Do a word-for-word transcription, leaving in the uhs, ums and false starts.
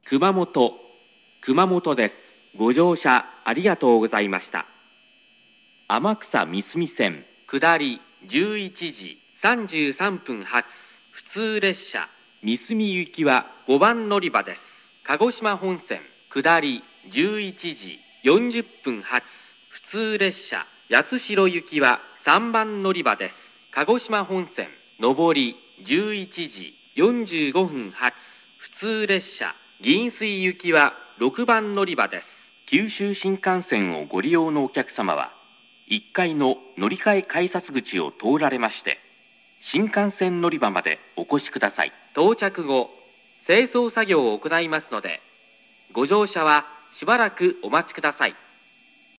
熊本、熊本です。ご乗車ありがとうございました。天草三角線、下りじゅういちじさんじゅうさんぷん発、普通列車、三角行きはごばん乗り場です。鹿児島本線、下りじゅういちじよんじゅっぷん発、普通列車、八代行きはさんばん乗り場です。鹿児島本線、上りじゅういちじよんじゅうごふん発、普通列車、銀水行きはろくばん乗り場です。九州新幹線をご利用のお客様はいっかいの乗り換え改札口を通られまして、新幹線乗り場までお越しください。到着後、清掃作業を行いますので、ご乗車はしばらくお待ちください。